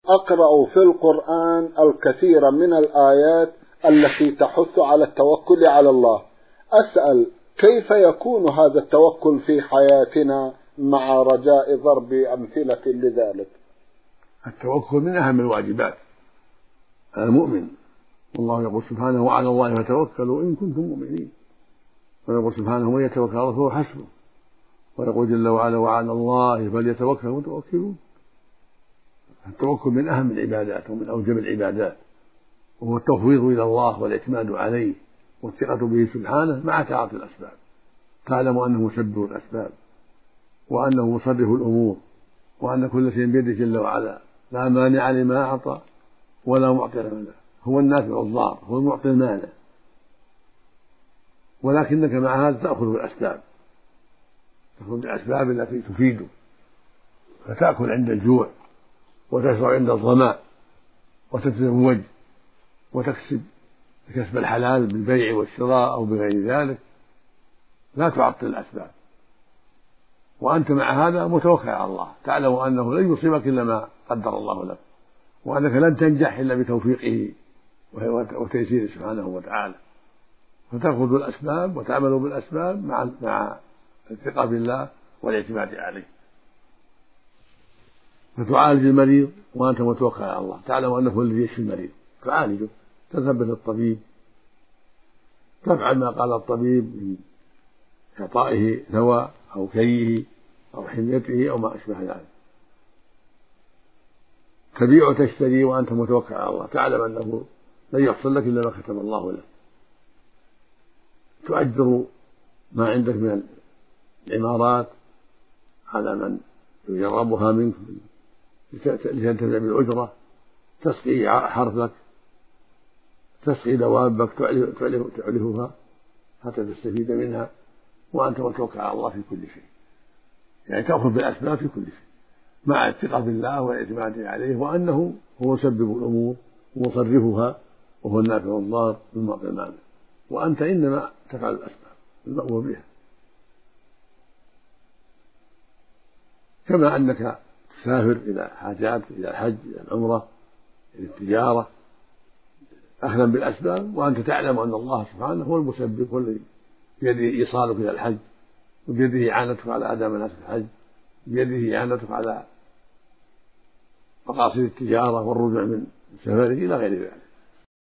أقرأ في القرآن الكثير من الآيات التي تحث على التوكل على الله. أسأل كيف يكون هذا التوكل في حياتنا مع رجاء ضرب أمثلة لذلك؟ التوكل من أهم الواجبات على المؤمن، والله يقول سبحانه: وعلى الله فتوكلوا إن كنتم مؤمنين. ويقول سبحانه: من يتوكل على الله فهو حسبه. ويقول جل وعلا: وعلى الله فليتوكل المتوكلون. التوكل من أهم العبادات ومن أوجب العبادات، وهو التفويض إلى الله والاعتماد عليه والثقة به سبحانه مع تعاطي الأسباب. تعلم أنه مسبب الأسباب، وأنه مصرف الأمور، وأن كل شيء بيده جل وعلا، لا مانع لما أعطى ولا معطي لما، هو النافع الضار، هو المعطي المانع. ولكنك مع هذا تأخذ بالأسباب، تأخذ بالأسباب التي تفيدك، فتأكل عند الجوع، وتشرب عند الظمأ، وتتزوج، وتكسب كسب الحلال بالبيع والشراء أو بغير ذلك، لا تعطل الأسباب، وأنت مع هذا متوكل على الله، تعلم أنه لن يصيبك إلا ما قدر الله لك، وأنك لن تنجح إلا بتوفيقه وتيسيره سبحانه وتعالى. فتأخذ الأسباب وتعمل بالأسباب مع الثقة بالله والاعتماد عليه. فتعالج المريض وأنت متوكل على الله، تعلم أنه هو الذي يشفي المريض، تعالجه، تذهب للطبيب، تفعل ما قال الطبيب من إعطائه دواء أو كيه أو حميته أو ما أشبه ذلك. تبيع وتشتري وأنت متوكل على الله، تعلم أنه لن يحصل لك إلا ما كتب الله لك. تؤجر ما عندك من العمارات على من يجربها منك لتنتفع بالأجرة، تسقي حرثك، تسقي دوابك، تعلفها حتى تستفيد منها، وأنت متوكل على الله في كل شيء. يعني تأخذ بالأسباب في كل شيء مع الثقة بالله والاعتماد عليه، وأنه هو مسبب الأمور ومصرفها، وهو النافع الضار بالمعطي المانع، وأنت إنما تفعل الأسباب المأمور بها. كما أنك تسافر إلى حاجات، إلى الحج، إلى العمرة، إلى التجارة، أخذا بالأسباب، وأنت تعلم أن الله سبحانه هو المسبب، هو الذي بيده إيصالك إلى الحج، وبيده إعانتك على أداء مناسك الحج، بيده إعانتك على مقاصد التجارة والرجوع من سفرك إلى غير ذلك.